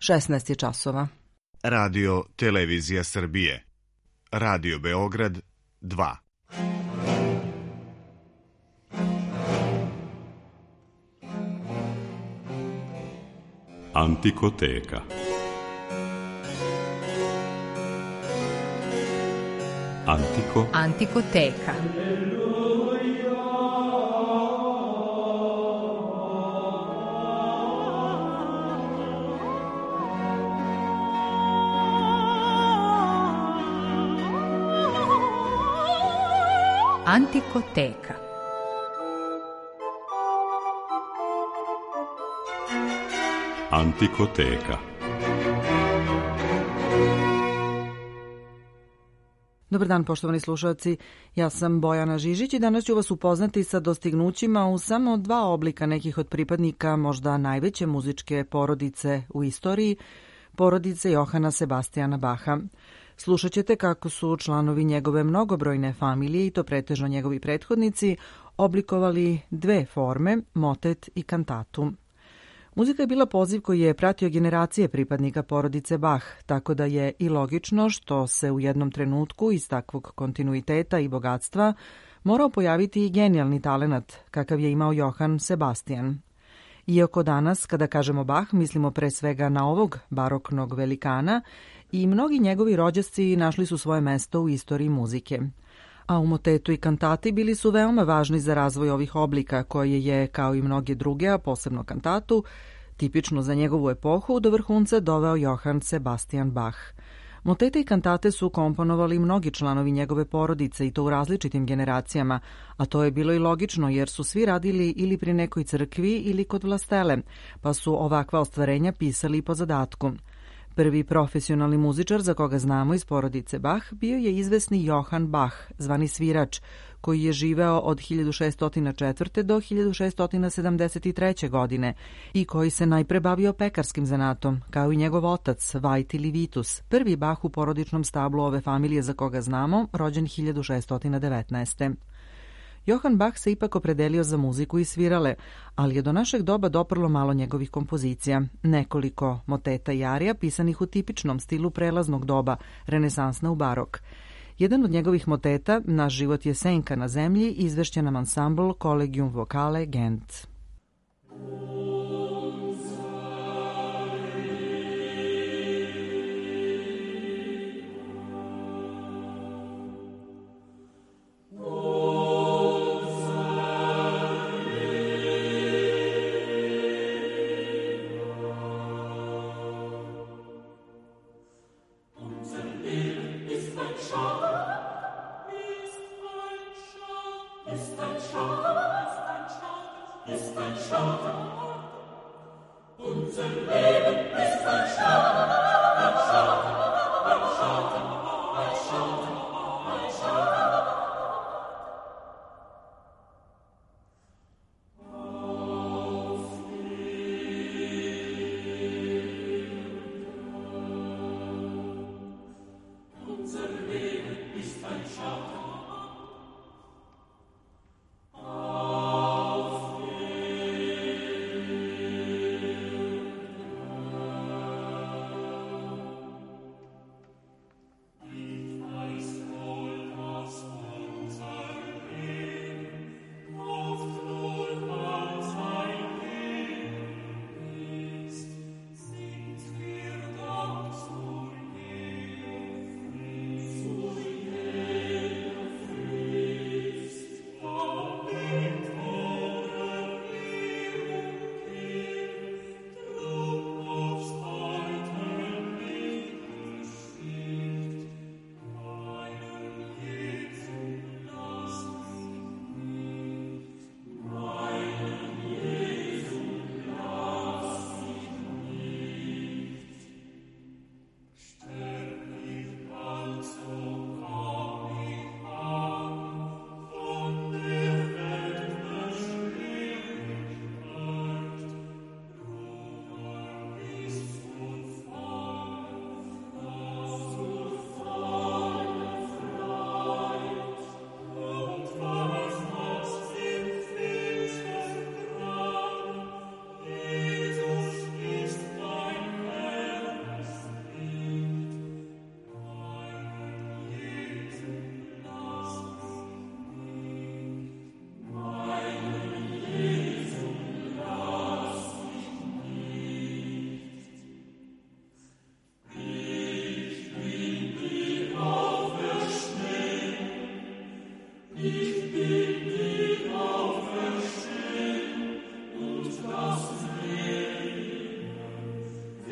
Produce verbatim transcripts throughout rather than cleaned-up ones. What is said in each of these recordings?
šesnaest je časova. Radio Televizija Srbije. Radio Beograd dva. Antikoteka. Antiko. Antikoteka. Antikoteka. Antikoteka. Dobar dan, poštovani slušalci. Ja sam Bojana Žižić i danas ću vas upoznati sa dostignućima u samo dva oblika nekih od pripadnika možda najveće muzičke porodice u istoriji, porodice Johana Sebastijana Baha. Slušat ćete kako su članovi njegove mnogobrojne familije, i to pretežno njegovi prethodnici, oblikovali dve forme, motet i kantatu. Muzika je bila poziv koji je pratio generacije pripadnika porodice Bach, tako da je i logično što se u jednom trenutku iz takvog kontinuiteta i bogatstva morao pojaviti i genijalni talenat kakav je imao Johann Sebastian. Iako danas, kada kažemo Bach, mislimo pre svega na ovog baroknog velikana, i mnogi njegovi rođaci našli su svoje mesto u istoriji muzike. A u motetu i kantati bili su veoma važni za razvoj ovih oblika, koje je, kao i mnoge druge, a posebno kantatu, tipično za njegovu epohu, do vrhunca doveo Johann Sebastian Bach. Motete i kantate su komponovali mnogi članovi njegove porodice, i to u različitim generacijama, a to je bilo i logično jer su svi radili ili pri nekoj crkvi ili kod vlastele, pa su ovakva ostvarenja pisali i po zadatku. Prvi profesionalni muzičar za koga znamo iz porodice Bach bio je izvesni Johann Bach, zvani svirač, koji je živeo od hiljadu šeststo četvrte. do hiljadu šeststo sedamdeset treće. godine i koji se najpre bavio pekarskim zanatom, kao i njegov otac, Veit ili Vitus, prvi Bach u porodičnom stablu ove familije za koga znamo, rođen hiljadu šeststo devetnaeste. Johann Bach se ipak opredelio za muziku i svirale, ali je do našeg doba doprlo malo njegovih kompozicija. Nekoliko moteta i arija pisanih u tipičnom stilu prelaznog doba, renesansna u barok. Jedan od njegovih moteta, Naš život je senka na zemlji, izvešćen nam ansambl Collegium Vocale Gent. Oh.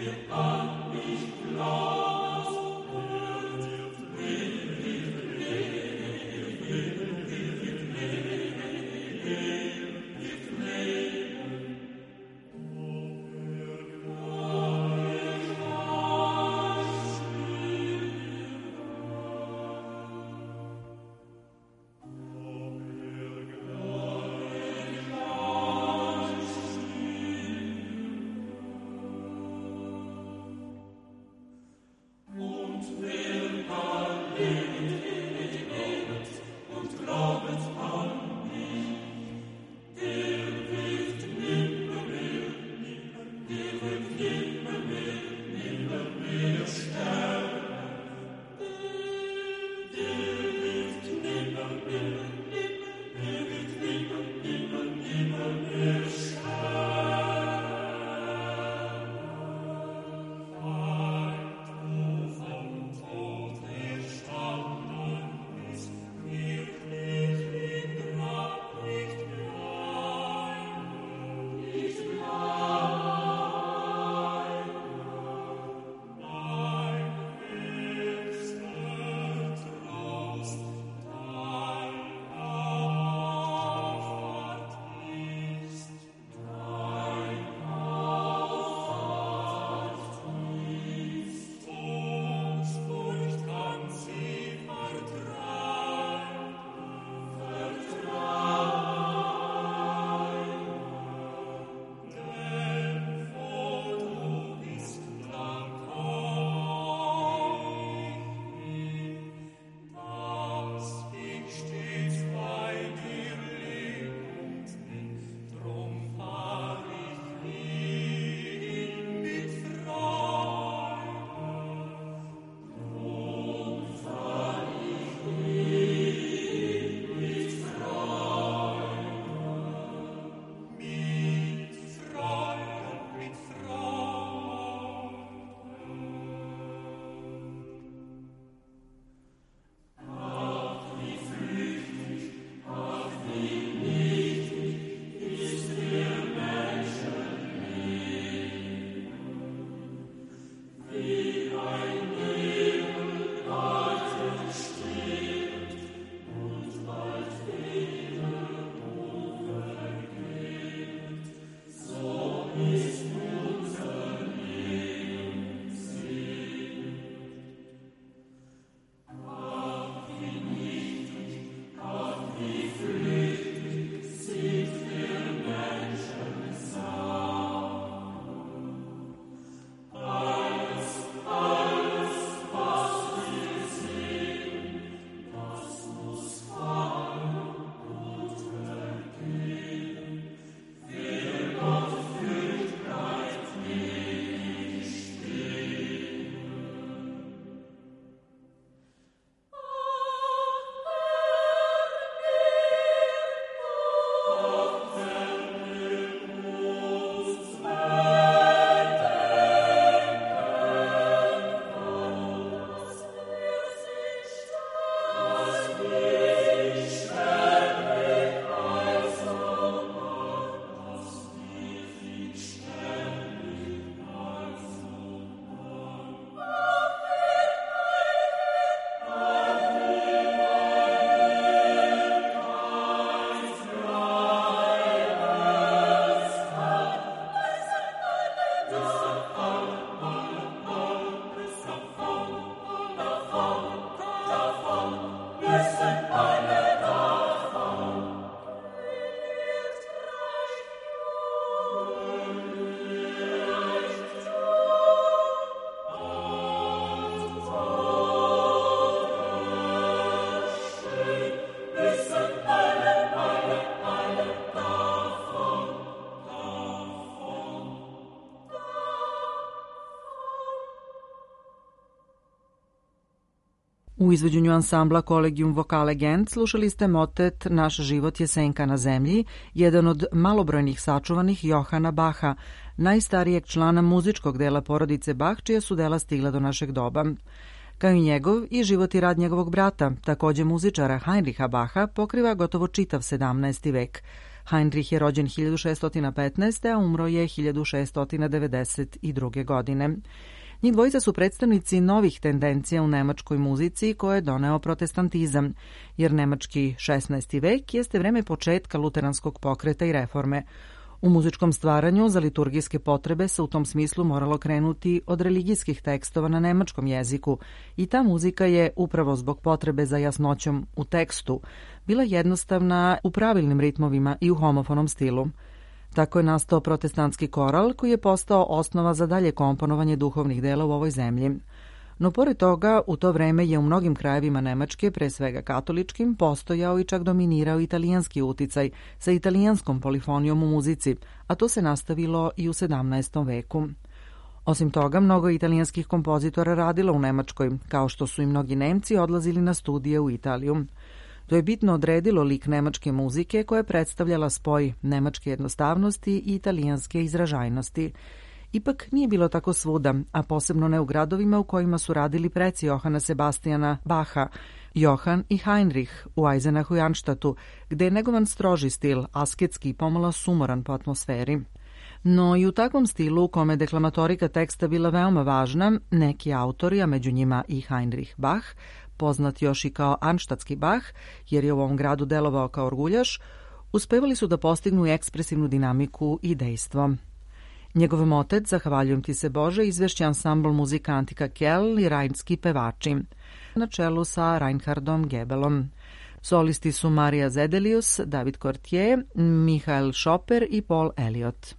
U izvođenju ansambla Collegium Vocale Gent slušali ste motet Naš život je senka na zemlji, jedan od malobrojnih sačuvanih Johana Baha, najstarijeg člana muzičkog dela porodice Bach, čija su dela stigla do našeg doba. Kao i njegov, i život i rad njegovog brata, takođe muzičara Heinricha Baha, pokriva gotovo čitav sedamnaesti vek. Heinrich je rođen hiljadu šeststo petnaeste. a umro je hiljadu šeststo devedeset druge. godine. Njih dvojica su predstavnici novih tendencija u nemačkoj muzici koje je doneo protestantizam, jer nemački šesnaesti. vek jeste vreme početka luteranskog pokreta i reforme. U muzičkom stvaranju za liturgijske potrebe se u tom smislu moralo krenuti od religijskih tekstova na nemačkom jeziku i ta muzika je, upravo zbog potrebe za jasnoćom u tekstu, bila jednostavna u pravilnim ritmovima i u homofonom stilu. Tako je nastao protestantski koral koji je postao osnova za dalje komponovanje duhovnih dela u ovoj zemlji. No pored toga, u to vreme je u mnogim krajevima Nemačke, pre svega katoličkim, postojao i čak dominirao italijanski uticaj sa italijanskom polifonijom u muzici, a to se nastavilo i u sedamnaestom. veku. Osim toga, mnogo italijanskih kompozitora radilo u Nemačkoj, kao što su i mnogi Nemci odlazili na studije u Italiju. To je bitno odredilo lik nemačke muzike koja je predstavljala spoj nemačke jednostavnosti i italijanske izražajnosti. Ipak nije bilo tako svuda, a posebno ne u gradovima u kojima su radili preci Johana Sebastijana Bacha, Johann i Heinrich u Eisenachu i Arnstadtu, gde je negovan stroži stil, asketski i pomalo sumoran po atmosferi. No i u takvom stilu u kome deklamatorika teksta bila veoma važna, neki autori, a među njima i Heinrich Bach, poznat još i kao Arnstadtski Bach, jer je u ovom gradu delovao kao orguljaš, uspevali su da postignu ekspresivnu dinamiku i dejstvo. Njegov motet, Zahvaljujem ti se Bože, izvešće ansambl muzika Antika Kell i rajnski pevači, na čelu sa Reinhardom Gebelom. Solisti su Marija Zedelius, David Courtier, Michael Schopper i Paul Elliott.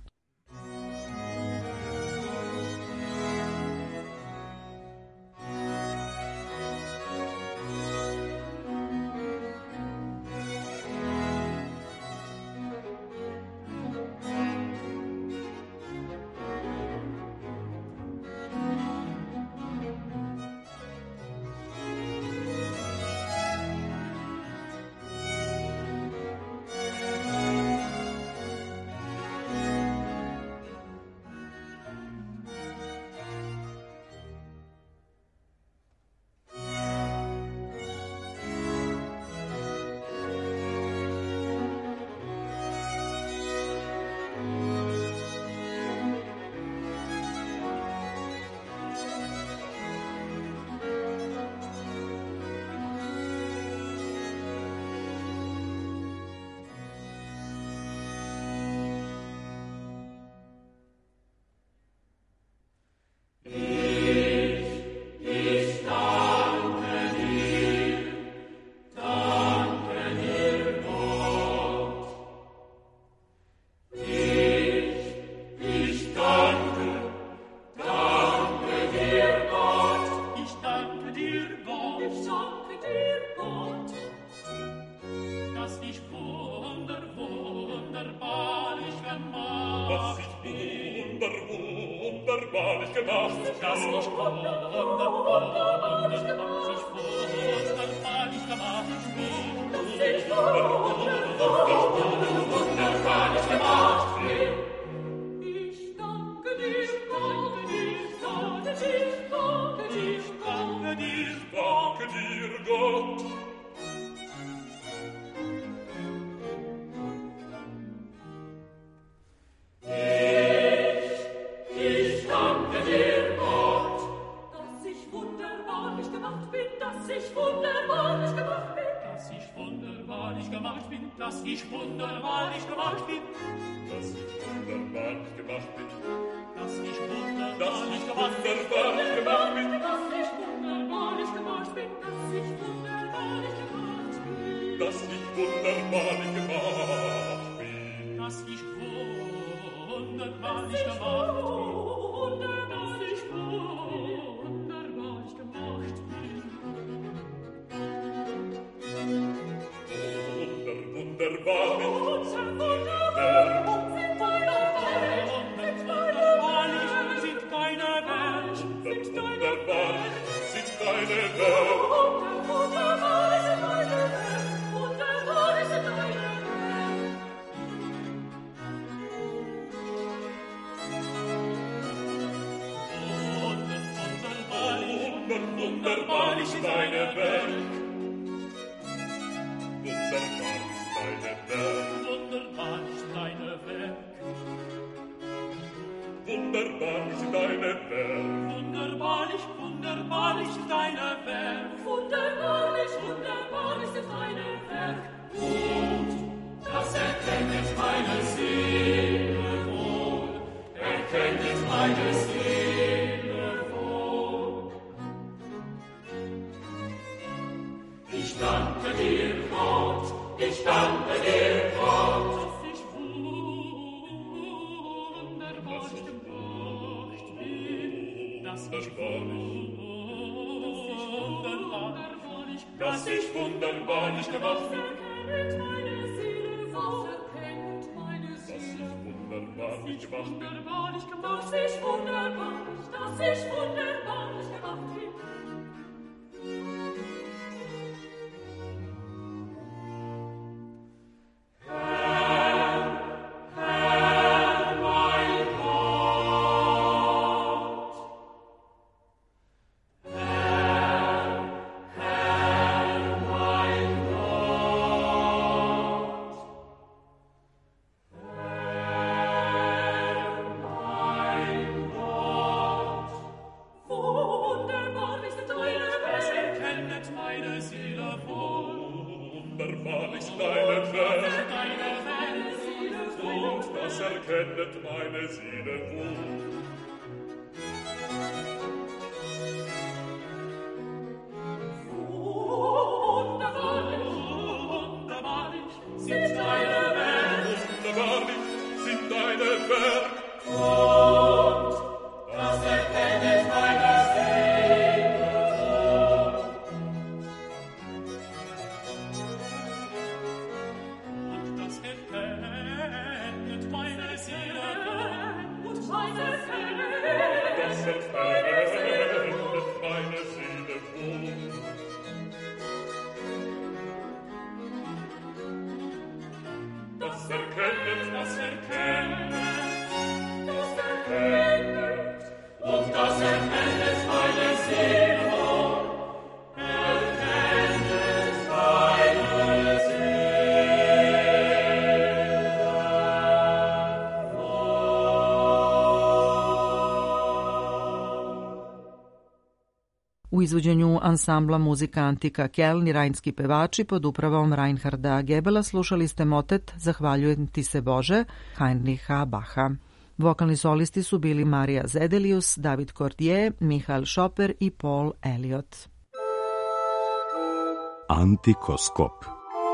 Wunderbar Dass ich wunderbar nicht gemacht bin, erkennt meine Seele wohl. Erkennt meine Seele wunderbar nicht gemacht bin. Dass ich wunderbar nicht, dass ich wunderbar nicht gemacht bin. U izvođenju ansambla Muzika Antika Keln i rajnski pevači pod upravom Reinharda Gebela slušali ste motet Zahvaljujem ti se Bože, Heinricha Bacha. Vokalni solisti su bili Marija Zedelius, David Cordier, Michael Schopper i Paul Elliott. Antikoskop.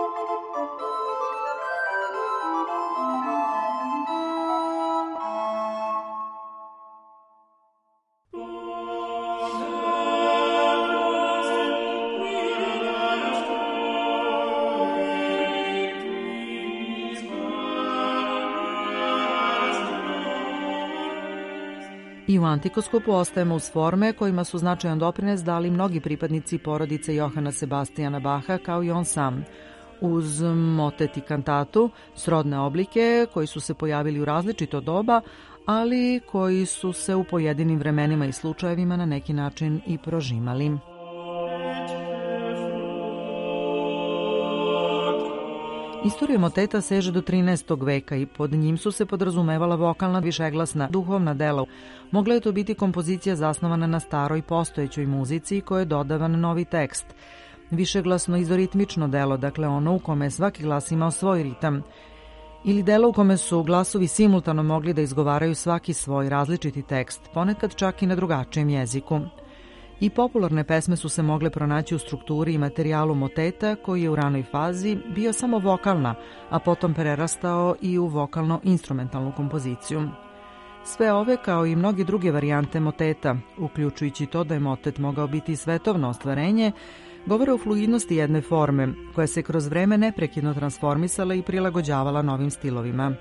I u Antikoskopu ostajemo uz forme kojima su značajan doprines dali mnogi pripadnici porodice Johana Sebastijana Baha, kao i on sam. Uz motet i kantatu, srodne oblike koji su se pojavili u različito doba, ali koji su se u pojedinim vremenima i slučajevima na neki način i prožimali. Istorija moteta seže do trinaestog veka i pod njim su se podrazumevala vokalna, višeglasna, duhovna dela. Mogla je to biti kompozicija zasnovana na staroj postojećoj muzici kojoj je dodavan novi tekst. Višeglasno izoritmično delo, dakle ono u kome svaki glas imao svoj ritam. Ili delo u kome su glasovi simultano mogli da izgovaraju svaki svoj različiti tekst, ponekad čak i na drugačijem jeziku. I popularne pesme su se mogle pronaći u strukturi i materijalu moteta, koji je u ranoj fazi bio samo vokalna, a potom prerastao i u vokalno-instrumentalnu kompoziciju. Sve ove, kao i mnoge druge varijante moteta, uključujući to da je motet mogao biti svetovno ostvarenje, govore o fluidnosti jedne forme, koja se kroz vreme neprekidno transformisala i prilagođavala novim stilovima.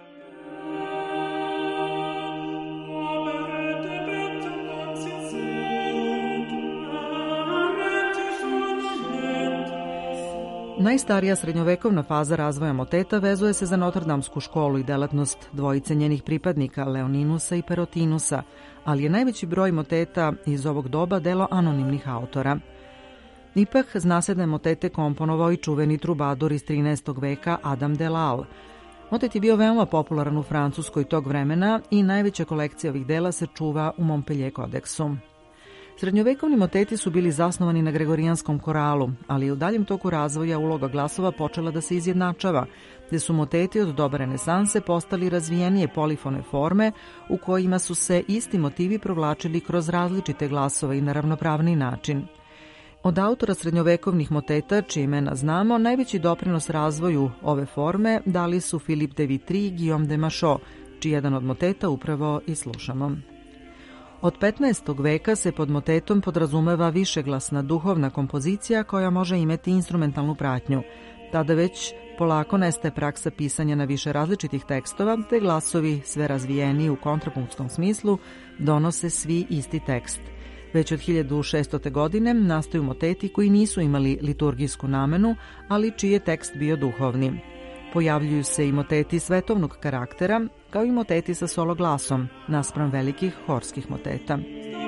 Najstarija srednjovekovna faza razvoja moteta vezuje se za Notrdamsku školu i delatnost dvojice njenih pripadnika, Leoninusa i Perotinusa, ali je najveći broj moteta iz ovog doba delo anonimnih autora. Ipak, zna se da je motete komponovao i čuveni trubadur iz trinaestog veka Adam de Lal. Motet je bio veoma popularan u Francuskoj tog vremena i najveća kolekcija ovih dela se čuva u Montpellier kodeksu. Srednjovekovni moteti su bili zasnovani na gregorijanskom koralu, ali u daljem toku razvoja uloga glasova počela da se izjednačava, gde su moteti od doba renesanse postali razvijenije polifone forme u kojima su se isti motivi provlačili kroz različite glasove i na ravnopravni način. Od autora srednjovekovnih moteta, čije imena znamo, najveći doprinos razvoju ove forme dali su Philippe de Vitry i Guillaume de Machaut, čiji jedan od moteta upravo i slušamo. Od petnaestog veka se pod motetom podrazumeva višeglasna duhovna kompozicija koja može imati instrumentalnu pratnju. Tada već polako nestaje praksa pisanja na više različitih tekstova, te glasovi, sve razvijeniji u kontrapunktskom smislu, donose svi isti tekst. Već od hiljadu šeststote. godine nastaju moteti koji nisu imali liturgijsku namenu, ali čiji je tekst bio duhovni. Pojavljuju se i moteti svetovnog karaktera, kao i moteti sa solo glasom, naspram velikih horskih moteta.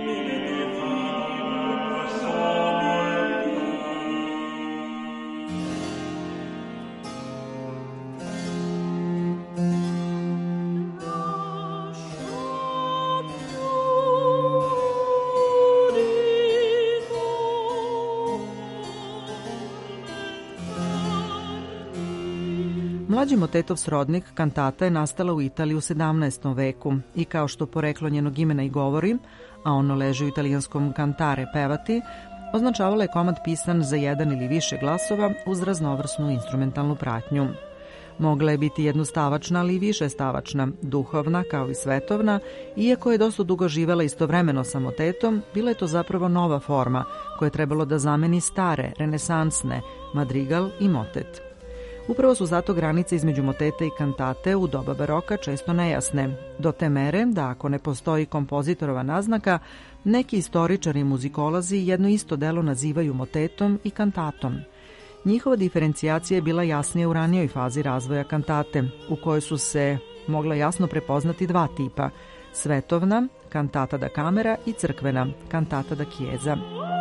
Mlađi motetov srodnik, kantata, je nastala u Italiji u sedamnaestom veku i kao što poreklo njenog imena i govori, a ono leži u italijanskom cantare, pevati, označavala je komad pisan za jedan ili više glasova uz raznovrsnu instrumentalnu pratnju. Mogla je biti jednostavačna, ali i višestavačna, duhovna kao i svetovna, iako je dosta dugo živela istovremeno sa motetom, bila je to zapravo nova forma koja je trebalo da zameni stare, renesansne, madrigal i motet. Upravo su zato granice između moteta i kantate u doba baroka često nejasne, do te mere da ako ne postoji kompozitorova naznaka, neki istoričari i muzikolozi jedno isto delo nazivaju motetom i kantatom. Njihova diferencijacija je bila jasnija u ranijoj fazi razvoja kantate, u kojoj su se mogla jasno prepoznati dva tipa: svetovna, cantata da camera, i crkvena, cantata da chiesa.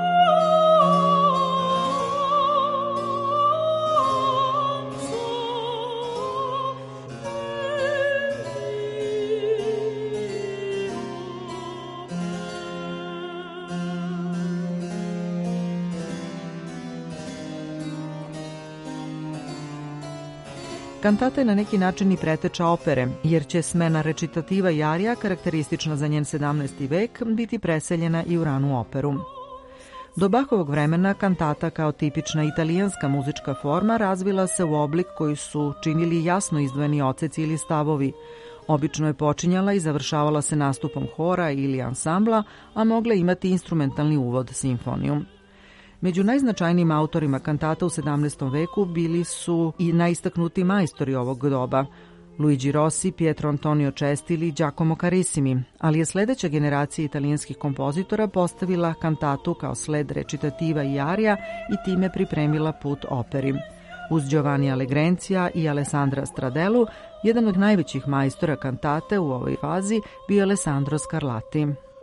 Kantata je na neki način i preteča opere, jer će smena recitativa i arija, karakteristična za njen sedamnaesti vek, biti preseljena i u ranu operu. Do Bachovog vremena kantata kao tipična italijanska muzička forma razvila se u oblik koji su činili jasno izdvojeni odseci ili stavovi. Obično je počinjala i završavala se nastupom hora ili ansambla, a mogla imati instrumentalni uvod, simfoniju. Među najznačajnijim autorima kantata u sedamnaestom veku bili su i najistaknuti majstori ovog doba: Luigi Rossi, Pietro Antonio Cestili i Giacomo Carissimi, ali je sledeća generacija italijanskih kompozitora postavila kantatu kao sled recitativa i arija i time pripremila put operi. Uz Giovanni Allegrencia i Alessandra Stradellu, jedan od najvećih majstora kantate u ovoj fazi bio je Alessandro Scarlatti.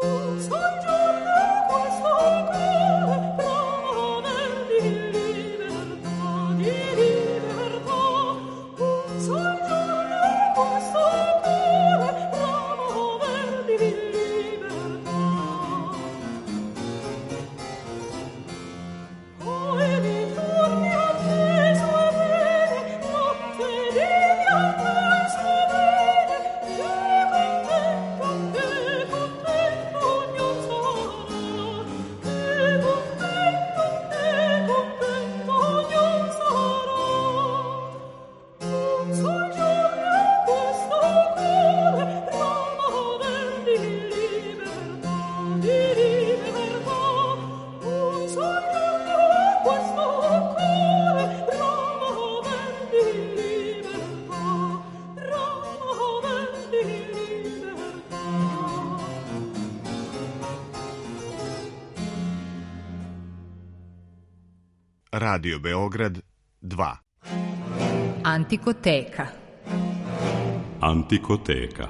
Radio Beograd dva. Antikoteka. Antikoteka.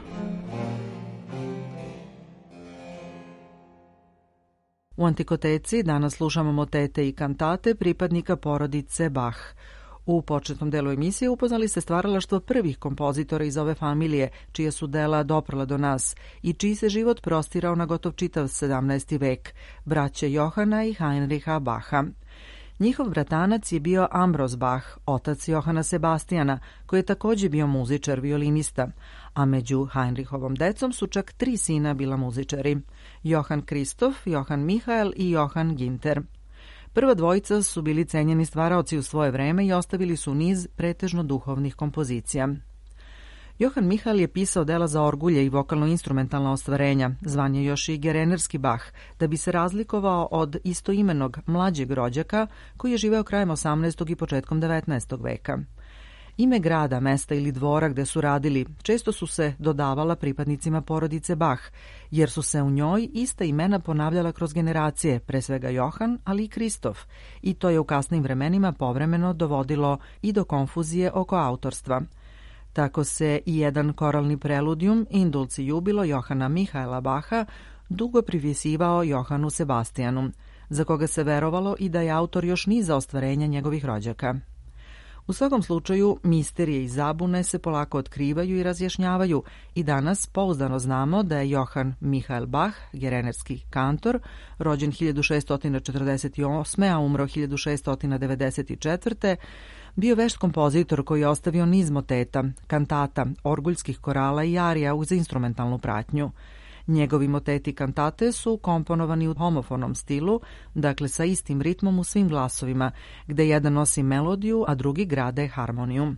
U Antikoteci danas slušamo motete i kantate pripadnika porodice Bach. U početnom delu emisije upoznali se stvaralaštvo prvih kompozitora iz ove familije, čije su dela doprla do nas i čiji se život prostirao na gotov čitav sedamnaesti vek, braće Johana i Heinricha Bacha. Njihov bratanac je bio Ambros Bach, otac Johana Sebastijana, koji je također bio muzičar, violinista, a među Heinrichovom decom su čak tri sina bila muzičari: Johann Kristof, Johann Michael i Johann Ginter. Prva dvojica su bili cenjeni stvaraoci u svoje vreme i ostavili su niz pretežno duhovnih kompozicija. Johann Michael je pisao dela za orgulje i vokalno-instrumentalna ostvarenja, zvan je još i gerenerski Bach, da bi se razlikovao od istoimenog mlađeg rođaka koji je živeo krajem osamnaestog i početkom devetnaestog veka. Ime grada, mesta ili dvora gde su radili često su se dodavala pripadnicima porodice Bach, jer su se u njoj ista imena ponavljala kroz generacije, pre svega Johann, ali i Kristof, i to je u kasnim vremenima povremeno dovodilo i do konfuzije oko autorstva. Tako se i jedan koralni preludijum Indulci jubilo Johana Mihaela Bacha dugo privisivao Johanu Sebastijanu, za koga se verovalo i da je autor još niza ostvarenja njegovih rođaka. U svakom slučaju, misterije i zabune se polako otkrivaju i razjašnjavaju i danas pouzdano znamo da je Johann Michael Bach, gerenerski kantor, rođen hiljadu šeststo četrdeset osme. a umro hiljadu šeststo devedeset četvrte. bio vešt kompozitor koji je ostavio niz moteta, kantata, orguljskih korala i arija uz instrumentalnu pratnju. Njegovi moteti kantate su komponovani u homofonom stilu, dakle sa istim ritmom u svim glasovima, gde jedan nosi melodiju, a drugi grade harmoniju.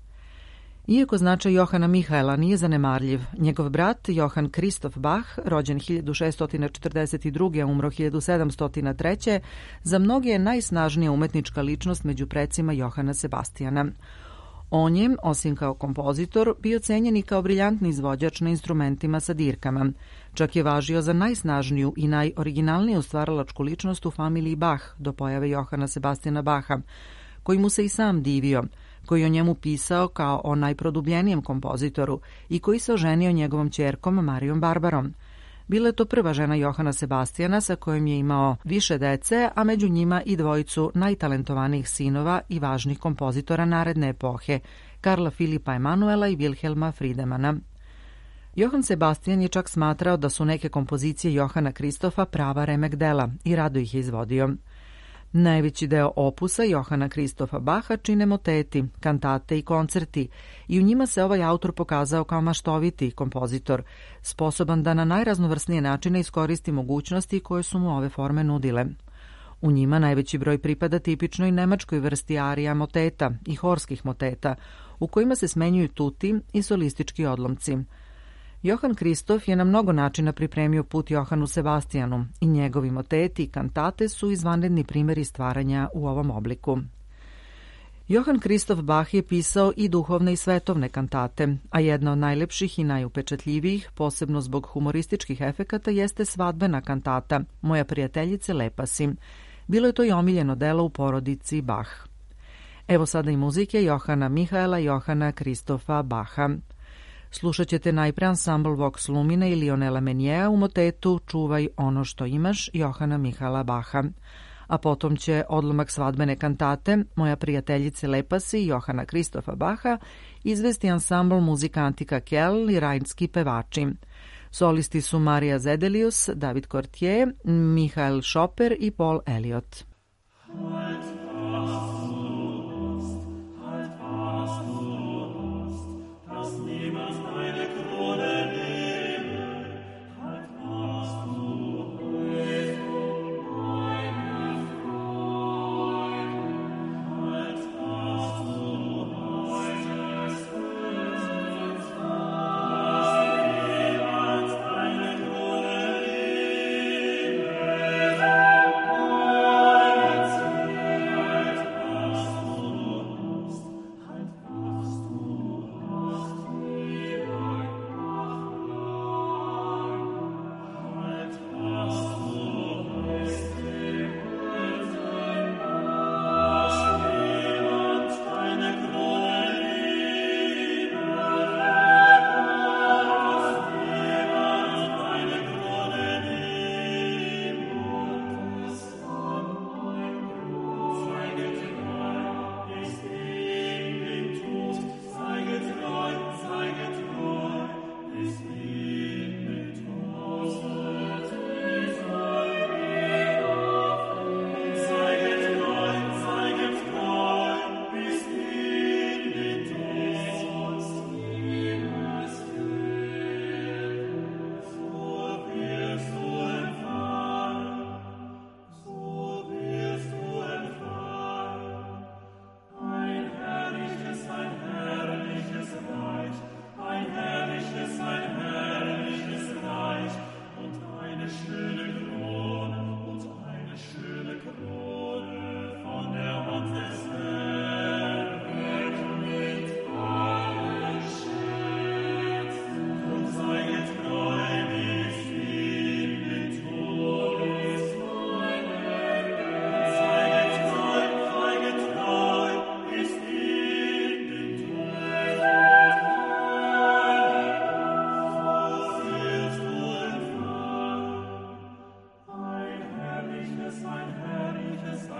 Iako značaj Johana Mihaela nije zanemarljiv, njegov brat Johann Christoph Bach, rođen hiljadu šeststo četrdeset druge. a umro hiljadu sedamsto treće. za mnoge je najsnažnija umetnička ličnost među precima Johana Sebastijana. On je, osim kao kompozitor, bio cenjen i kao briljantni izvođač na instrumentima sa dirkama. Čak je važio za najsnažniju i najoriginalniju stvaralačku ličnost u familiji Bach do pojave Johana Sebastijana Bacha, koji mu se i sam divio, koji o njemu pisao kao o najprodubljenijem kompozitoru i koji se oženio njegovom ćerkom Marijom Barbarom. Bila je to prva žena Johana Sebastijana sa kojom je imao više dece, a među njima i dvojicu najtalentovanijih sinova i važnih kompozitora naredne epohe, Karla Filipa Emanuela i Wilhelma Friedemana. Johann Sebastijan je čak smatrao da su neke kompozicije Johana Kristofa prava remek dela i rado ih je izvodio. Najveći deo opusa Johana Kristofa Bacha čine moteti, kantate i koncerti i u njima se ovaj autor pokazao kao maštoviti kompozitor, sposoban da na najraznovrsnije načine iskoristi mogućnosti koje su mu ove forme nudile. U njima najveći broj pripada tipičnoj nemačkoj vrsti arija moteta i horskih moteta, u kojima se smenjuju tuti i solistički odlomci. Johann Kristof je na mnogo načina pripremio put Johanu Sebastijanu i njegovi moteti i kantate su izvanredni primjeri stvaranja u ovom obliku. Johann Christoph Bach je pisao i duhovne i svetovne kantate, a jedna od najlepših i najupečatljivijih, posebno zbog humorističkih efekata, jeste svadbena kantata Moja prijateljice lepa si. Bilo je to i omiljeno delo u porodici Bach. Evo sada i muzike Johana Mihaela i Johana Kristofa Bacha. Slušat ćete najpre ansambl Vox Lumine i Lionela Menjea u motetu Čuvaj ono što imaš Johana Mihaela Bacha, a potom će odlomak svadbene kantate Moja prijateljice lepa si Johana Kristofa Bacha izvesti ansambl Muzikantika Kell i rajnski pevači. Solisti su Marija Zedelius, David Courtier, Michael Schopper i Paul Elliott. Oh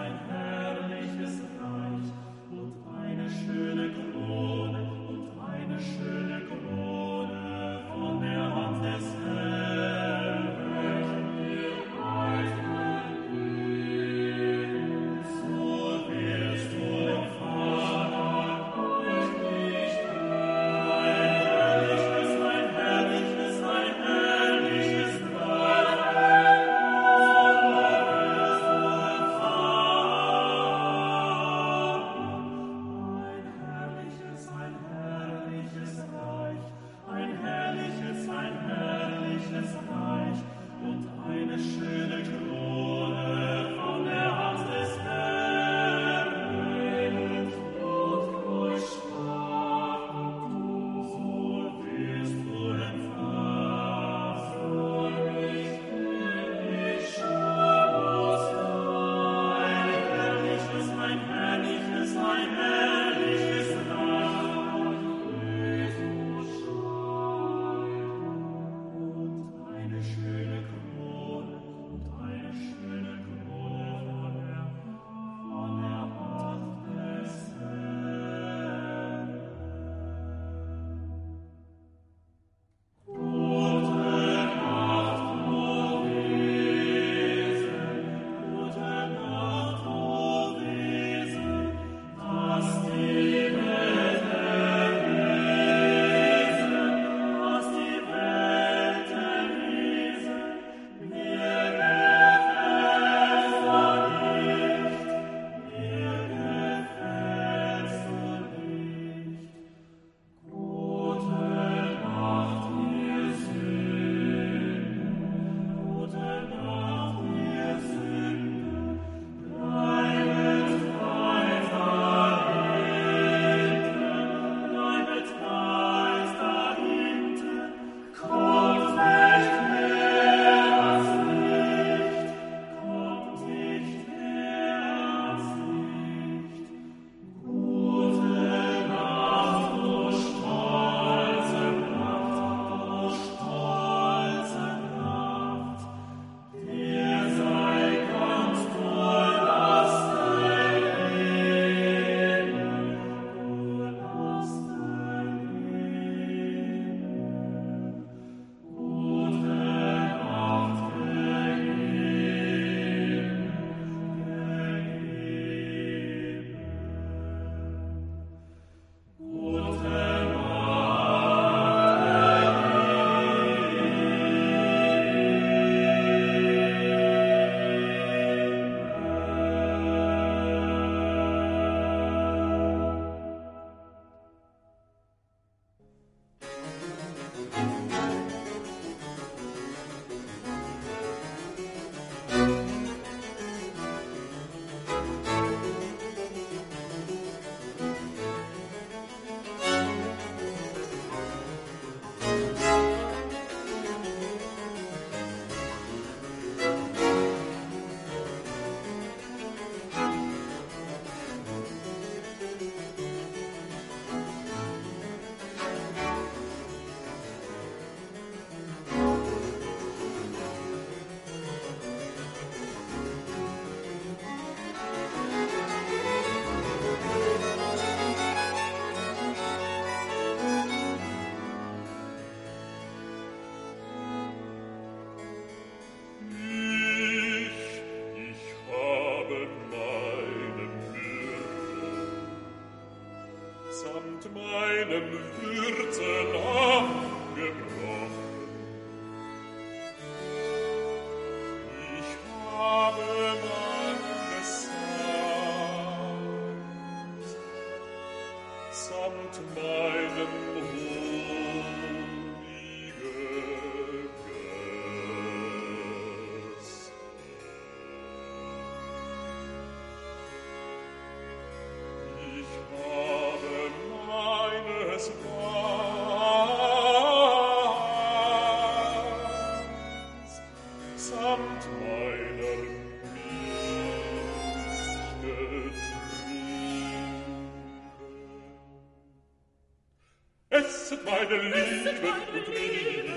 Meine Liebe und Liebe,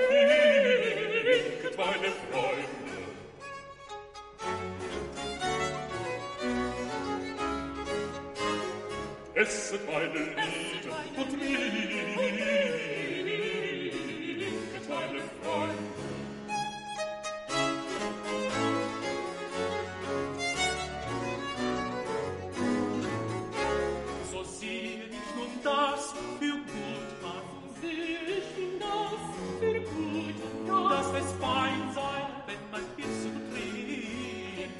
meine Freunde. esset meine Liebe und trinket meine Freude. So sehe ich nun das für gut an, sehe ich nun das für gut an, dass es fein sei, wenn man isst und trinkt,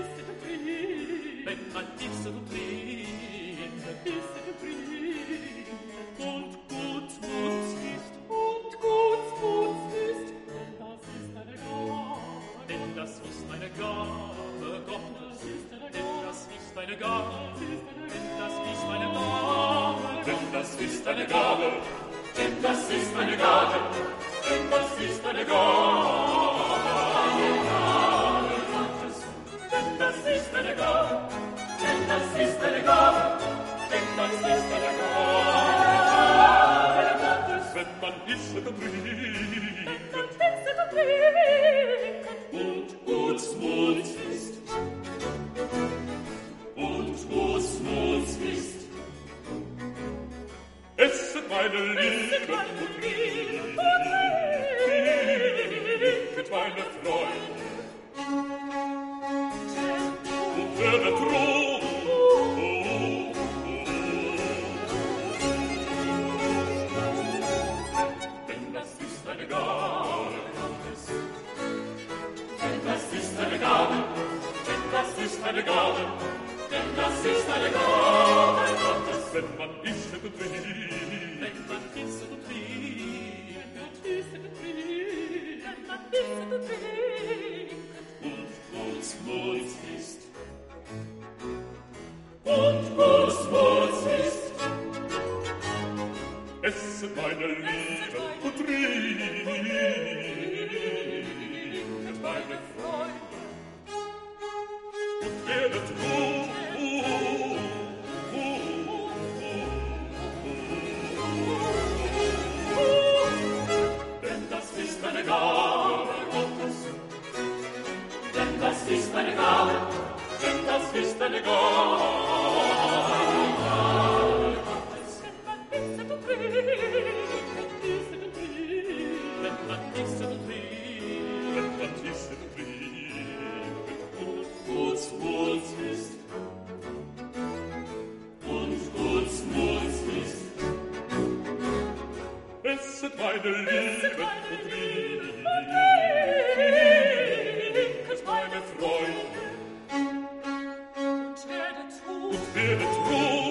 wenn man isst und trinkt, und Gutsmut ist, und Gutsmut ist, denn das ist eine Gabe, denn das ist eine Gabe Gottes, denn das ist eine Gabe, denn das ist eine Gabe, denn das ist eine Gabe, denn das ist eine Gabe, denn das ist eine Gabe Gottes, denn das ist eine Gabe, denn das ist eine Gabe, denn das ist eine Gabe Gottes, wenn man isset und trinkt und Gutsmut ist, und Gutsmut ist. Esset meine Liebe und trinket meine Freude und werdet froh. Denn das ist eine Gabe Gottes. Denn das ist eine Gabe. Denn das ist eine Gabe. Denn das ist eine Gabe Gottes. Wenn man isst und trinkt. Wenn man isst und trinkt. Wenn man isst und trinkt. Und Gutsmut ist. Und Gutsmut ist. Esset meine Liebe und trinket meine Freude und werdet froh. Denn das ist eine Gabe Gottes. Denn das ist eine Gabe. Denn das ist eine Gabe Gottes. Wenn man isst und trinkt, wenn man isst und trinkt, und Gutsmut ist, und Gutsmut ist. Esset meine Liebe und trinket meine Freude und werdet froh, und werdet froh.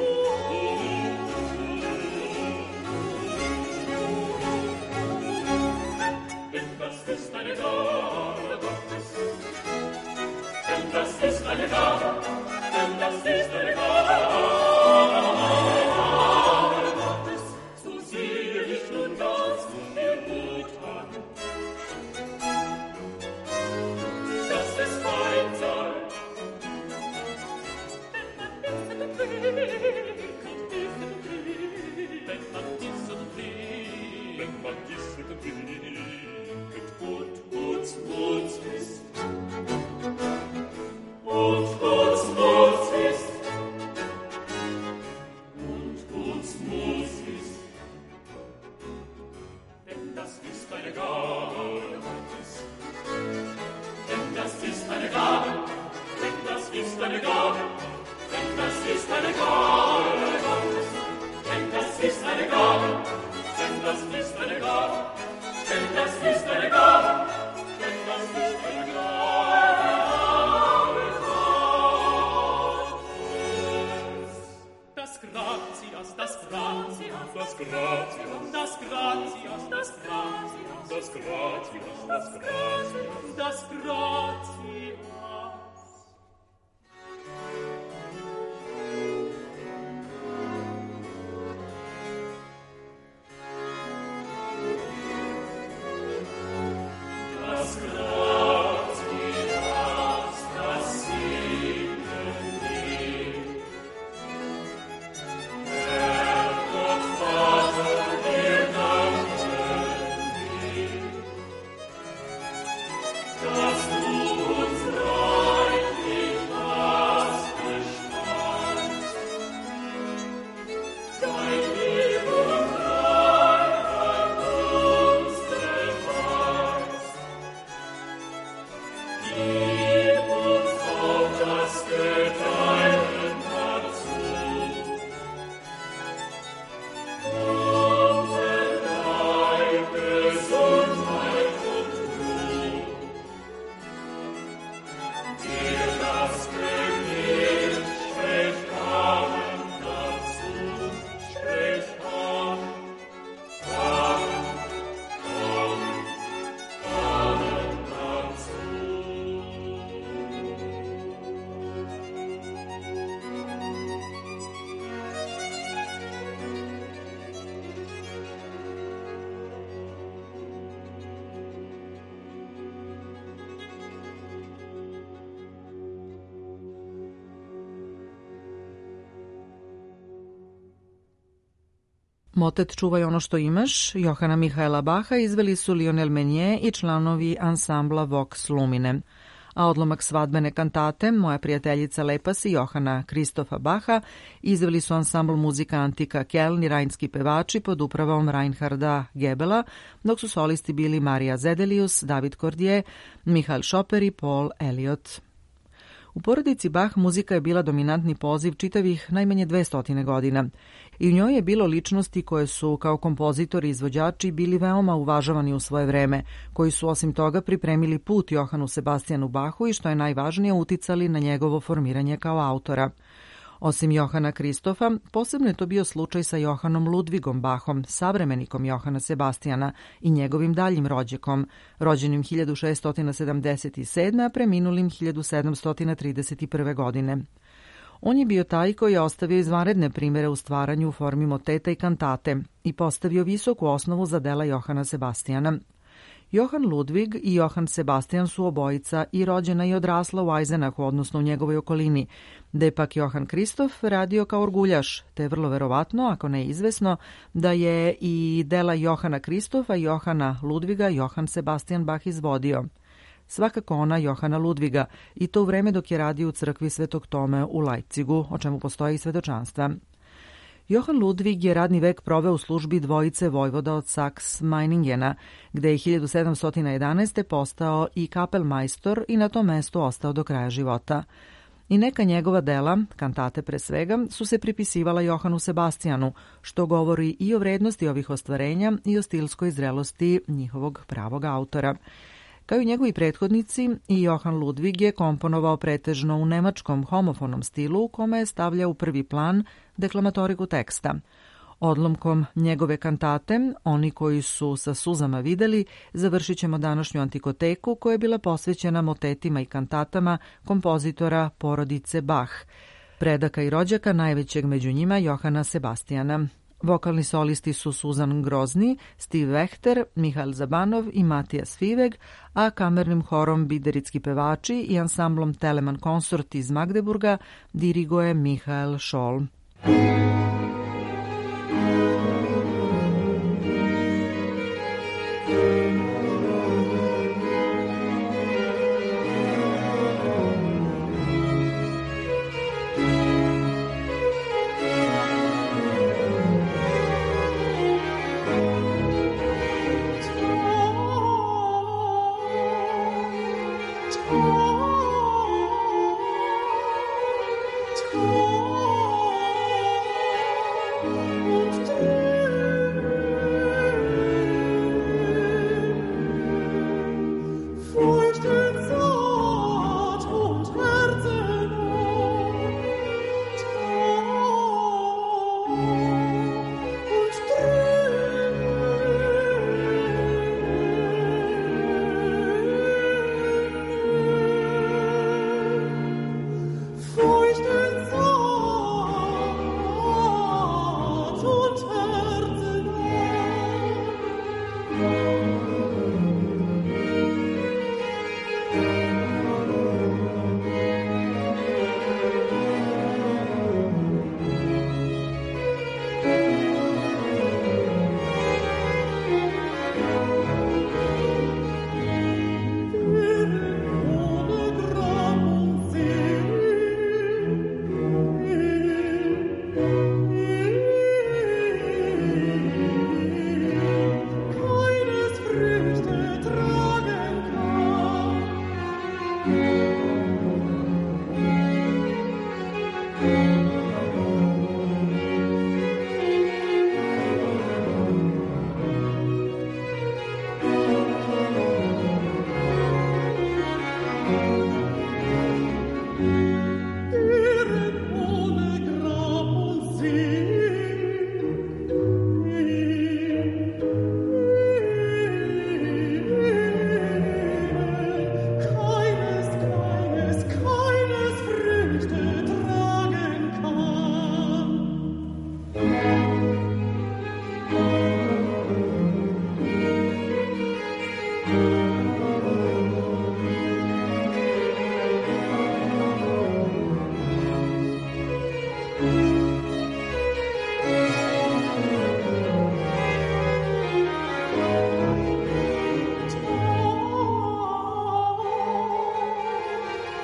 Denn das ist eine Gabe Gottes. Denn das ist eine Gabe. Denn das ist eine Gabe Gottes. So sehe ich nun das mir gut an, dass es fein sei, wenn man isst und trinkt, wenn man isst und trinkt, wenn man isst und trinkt, und Gutsmut ist, und Gutsmut ist, und Gutsmut ist. Denn das ist eine Gabe Gottes. Denn das ist eine Gabe. Denn das ist eine Gabe. Denn das ist eine Gabe Gottes. Denn das ist eine Gabe. Denn das ist eine Gabe. Denn das ist eine Gabe. Denn das ist eine Gabe Gottes. Das Gratias, das Gratias, das Gratias, das Gratias, das Gratias, das Gratias, das Gratias, das Gratias. Das Gratias, das Segnen wir. Herr Gott, Vater, wir danken dir, dass du Motet Čuvaj ono što imaš, Johana Mihaela Baha izveli su Lionel Menier i članovi ansambla Vox Lumine. A odlomak svadbene kantate Moja prijateljica lepa si Johana Kristofa Baha izveli su ansambl muzika Antika Keln i rajnski pevači pod upravom Reinharda Gebela, dok su solisti bili Marija Zedelius, David Cordier, Michael Schopper i Paul Elliott. U porodici Bach muzika je bila dominantni poziv čitavih najmanje dvestotine godina i u njoj je bilo ličnosti koje su kao kompozitori i izvođači bili veoma uvažavani u svoje vreme, koji su osim toga pripremili put Johanu Sebastijanu Bachu i što je najvažnije uticali na njegovo formiranje kao autora. Osim Johana Kristofa, posebno je to bio slučaj sa Johanom Ludvigom Bachom, savremenikom Johana Sebastijana i njegovim daljim rođakom, rođenim hiljadu šeststo sedamdeset sedme, a preminulim hiljadu sedamsto trideset prve. godine. On je bio taj koji je ostavio izvanredne primere u stvaranju u formi moteta i kantate i postavio visoku osnovu za dela Johana Sebastijana. Johan Ludvig i Johan Sebastijan su obojica i rođena i odrasla u Eisenachu, odnosno u njegovoj okolini, da je pak Johan Kristof radio kao orguljaš, te je vrlo verovatno, ako ne izvesno, da je i dela Johana Kristofa i Johana Ludviga Johan Sebastijan Bach izvodio. Svakako ona Johana Ludviga, i to u vreme dok je radio u crkvi Svetog Tome u Leipzigu, o čemu postoji i svedočanstva. Johan Ludvig je radni vek proveo u službi dvojice vojvoda od Saks-Meiningena, gde je hiljadu sedamsto jedanaeste. postao i kapelmajstor i na tom mestu ostao do kraja života. I neka njegova dela, kantate pre svega, su se pripisivala Johanu Sebastijanu, što govori i o vrednosti ovih ostvarenja i o stilskoj zrelosti njihovog pravog autora. Kao i njegovi prethodnici, i Johan Ludvig je komponovao pretežno u nemačkom homofonom stilu u kome je stavljao u prvi plan deklamatoriku teksta. Odlomkom njegove kantate, Oni koji su sa suzama videli, završit ćemo današnju antikoteku koja je bila posvećena motetima i kantatama kompozitora porodice Bach, predaka i rođaka najvećeg među njima Johana Sebastijana. Vokalni solisti su Suzan Grozni, Steve Wechter, Mihael Zabanov i Matijas Fiveg, a kamernim horom bideritski pevači i ansamblom Telemann Consort iz Magdeburga diriguje Michael Scholl. Oh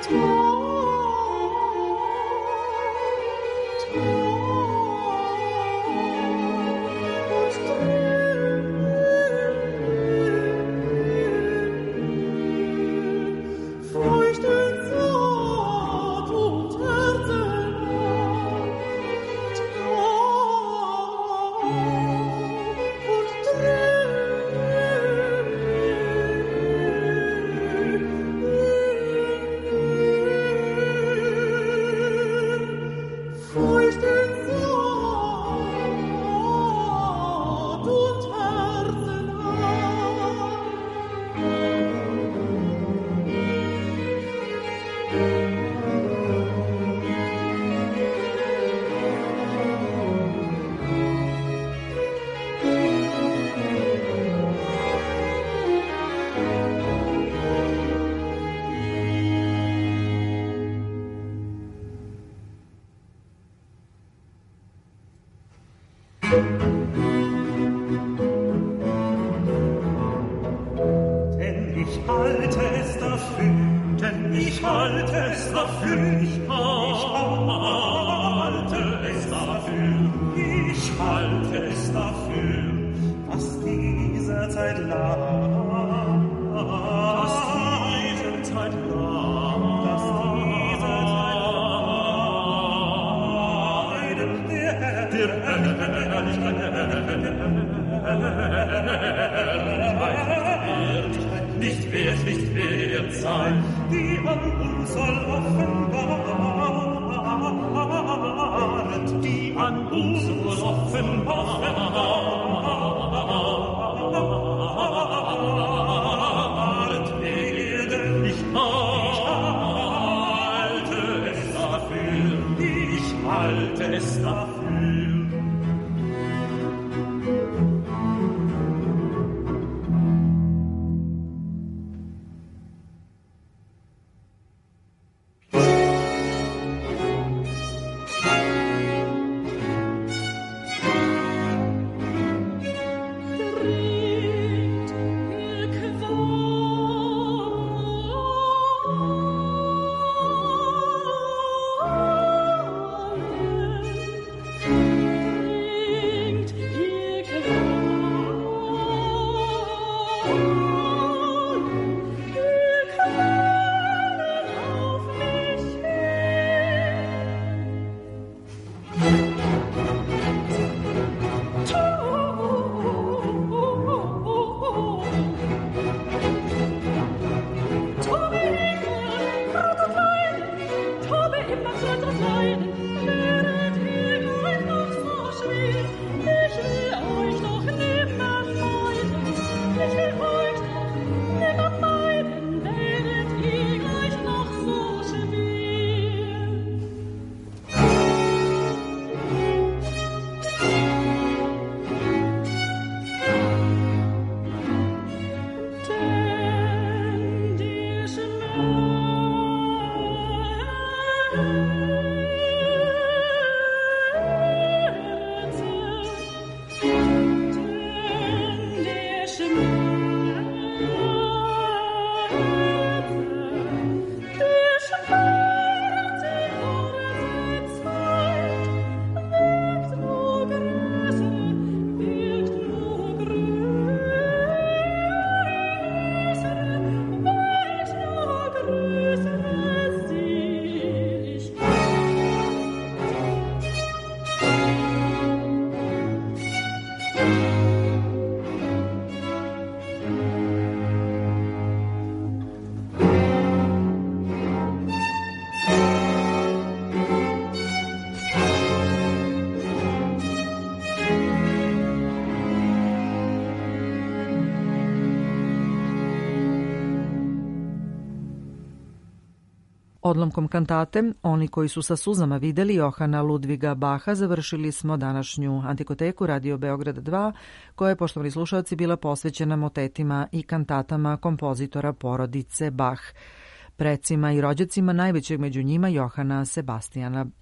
Odlomkom kantate Oni koji su sa suzama videli Johana Ludviga Baha završili smo današnju Antikoteku Radio Beograd dva, koja je, poštovani slušalci, bila posvećena motetima i kantatama kompozitora porodice Bach, precima i rođacima najvećeg među njima Johana Sebastijana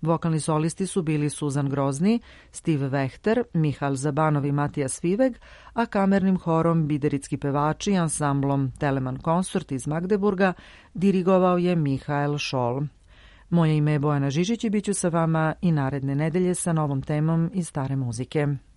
Vokalni solisti su bili Suzan Grozni, Steve Vehter, Mihal Zabanov i Matijas Viveg, a kamernim horom bideritski pevači ansamblom Telemann Consort iz Magdeburga dirigovao je Mihael Šol. Moje ime je Bojana Žižić i bit ću sa vama i naredne nedelje sa novom temom iz stare muzike.